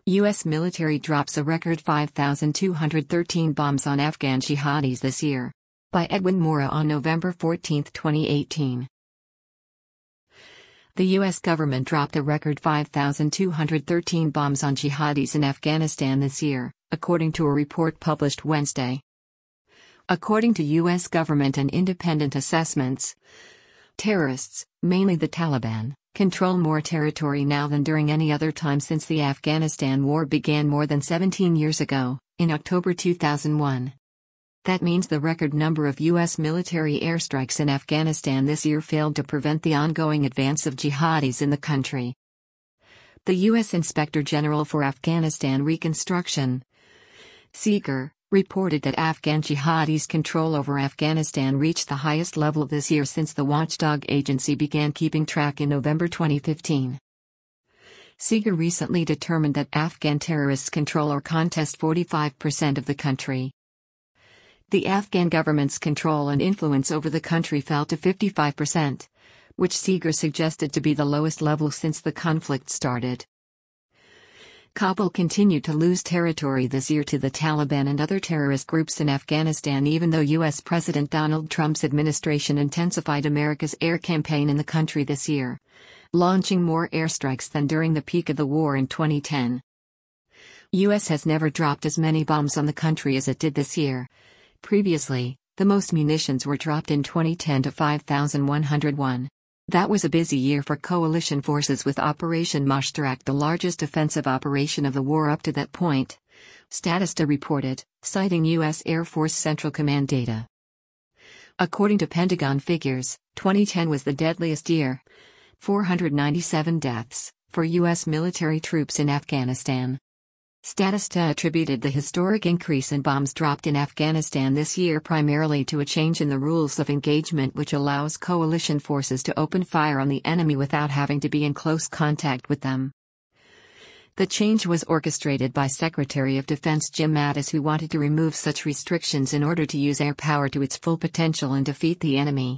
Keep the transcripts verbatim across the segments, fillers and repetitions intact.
U S military drops a record five thousand two hundred thirteen bombs on Afghan jihadis this year. By Edwin Mora on November fourteenth, twenty eighteen. The U S government dropped a record five thousand two hundred thirteen bombs on jihadis in Afghanistan this year, according to a report published Wednesday. According to U S government and independent assessments, terrorists, mainly the Taliban, control more territory now than during any other time since the Afghanistan war began more than seventeen years ago, in October two thousand one. That means the record number of U S military airstrikes in Afghanistan this year failed to prevent the ongoing advance of jihadis in the country. The U S Inspector General for Afghanistan Reconstruction, Seeger, reported that Afghan jihadis' control over Afghanistan reached the highest level this year since the watchdog agency began keeping track in November twenty fifteen. Seeger recently determined that Afghan terrorists control or contest forty-five percent of the country. The Afghan government's control and influence over the country fell to fifty-five percent, which Seeger suggested to be the lowest level since the conflict started. Kabul continued to lose territory this year to the Taliban and other terrorist groups in Afghanistan, even though U S President Donald Trump's administration intensified America's air campaign in the country this year, launching more airstrikes than during the peak of the war in twenty ten. U S has never dropped as many bombs on the country as it did this year. Previously, the most munitions were dropped in twenty ten to five thousand one hundred one. That was a busy year for coalition forces, with Operation Mushtarak the largest offensive operation of the war up to that point, Statista reported, citing U S Air Force Central Command data. According to Pentagon figures, twenty ten was the deadliest year, four hundred ninety-seven deaths, for U S military troops in Afghanistan. Statista attributed the historic increase in bombs dropped in Afghanistan this year primarily to a change in the rules of engagement, which allows coalition forces to open fire on the enemy without having to be in close contact with them. The change was orchestrated by Secretary of Defense Jim Mattis, who wanted to remove such restrictions in order to use air power to its full potential and defeat the enemy.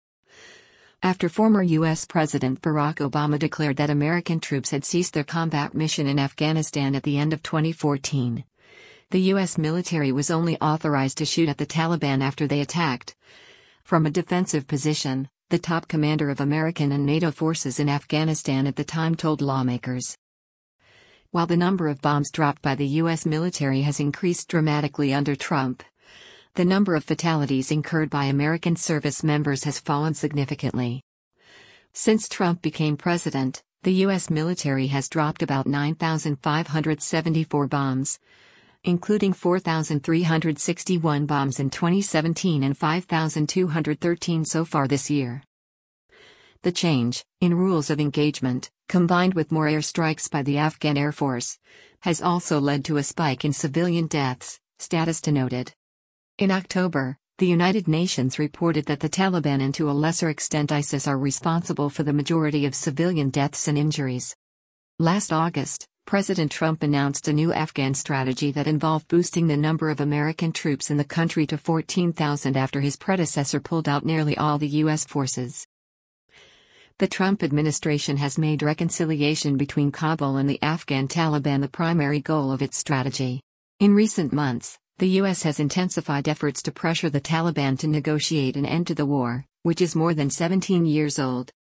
After former U S President Barack Obama declared that American troops had ceased their combat mission in Afghanistan at the end of twenty fourteen, the U S military was only authorized to shoot at the Taliban after they attacked from a defensive position, the top commander of American and NATO forces in Afghanistan at the time told lawmakers. While the number of bombs dropped by the U S military has increased dramatically under Trump, the number of fatalities incurred by American service members has fallen significantly. Since Trump became president, the U S military has dropped about nine thousand five hundred seventy-four bombs, including four thousand three hundred sixty-one bombs in twenty seventeen and five thousand two hundred thirteen so far this year. The change in rules of engagement, combined with more airstrikes by the Afghan Air Force, has also led to a spike in civilian deaths, Statista noted. In October, the United Nations reported that the Taliban and to a lesser extent ISIS are responsible for the majority of civilian deaths and injuries. Last August, President Trump announced a new Afghan strategy that involved boosting the number of American troops in the country to fourteen thousand after his predecessor pulled out nearly all the U S forces. The Trump administration has made reconciliation between Kabul and the Afghan Taliban the primary goal of its strategy. In recent months, the U S has intensified efforts to pressure the Taliban to negotiate an end to the war, which is more than seventeen years old.